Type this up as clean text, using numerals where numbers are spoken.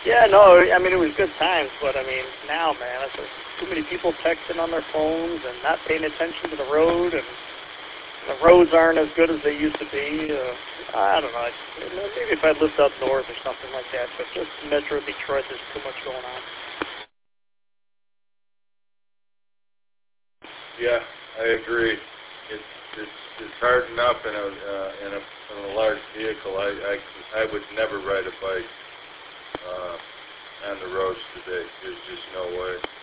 Yeah, no, I mean, it was good times, but I mean, now, man, it's just too many people texting on their phones and not paying attention to the road, and the roads aren't as good as they used to be. I don't know. Maybe if I lived up north or something like that, but just Metro Detroit, there's too much going on. Yeah, I agree. It's hard enough in a large vehicle. I would never ride a bike on the roads today. There's just no way.